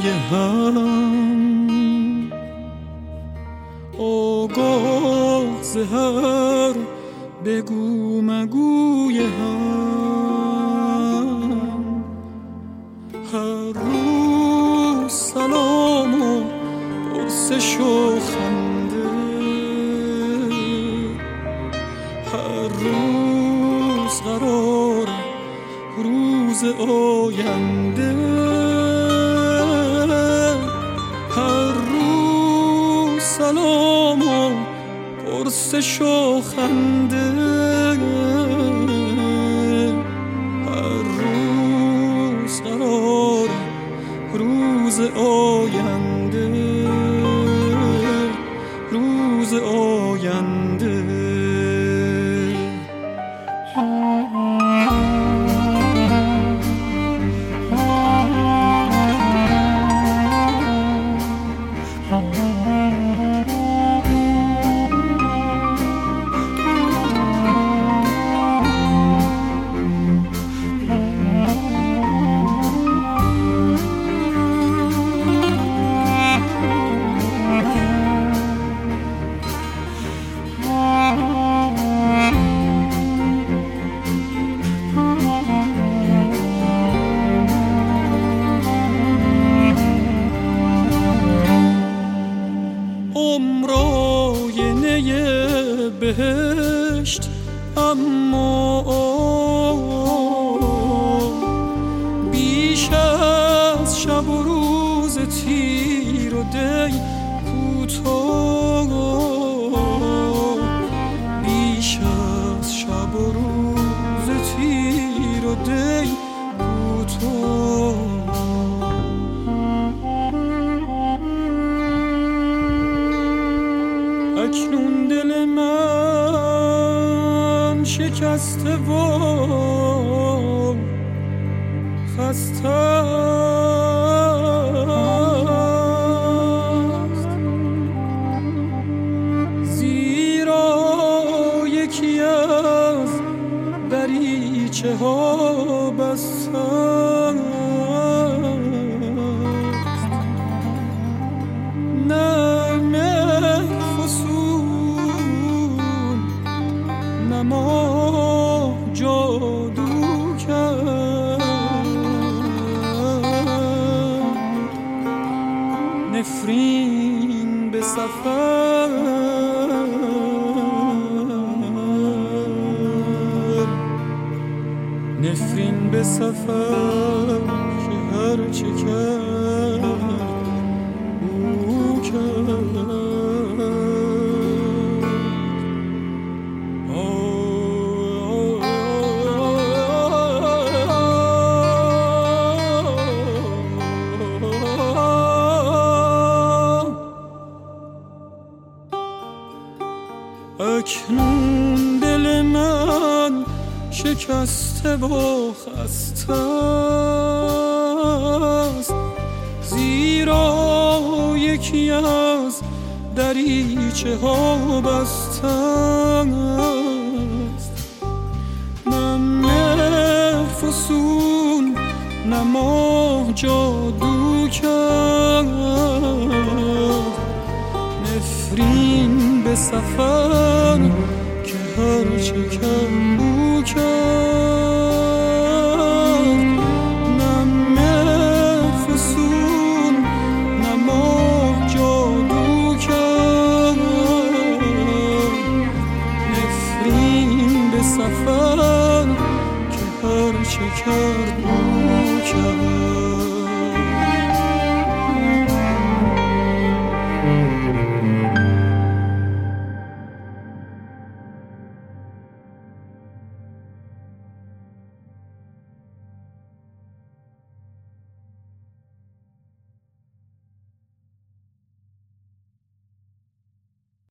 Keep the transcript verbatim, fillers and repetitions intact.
هم، آگاه ز هر بگو مگوی هم. هر روز سلام و پرسش و خنده، هر روز قرار روز آینده، هر روز سلام و پرسش و خنده، هر روز قرار روز آینده، روز آینده. بهشت اما بیش از شب و روز تیر و دی کوتاه، بیش از شب و روز تیر و دی کوتاه. اکنون دل من شکسته و خسته است، زیرا یکی از دریچه ها بسته است. نه مهر فسون نه ماه جادو کرد، نفرین به سفر، نفرین به سفر که هر چه کرد او کرد. اکنون دل من شکسته و خسته است، زیرا یکی از دریچه ها بسته است. نه مهر فسون نه ماه جادو کرد، نفرین به سفر که هر چه کرد او کرد.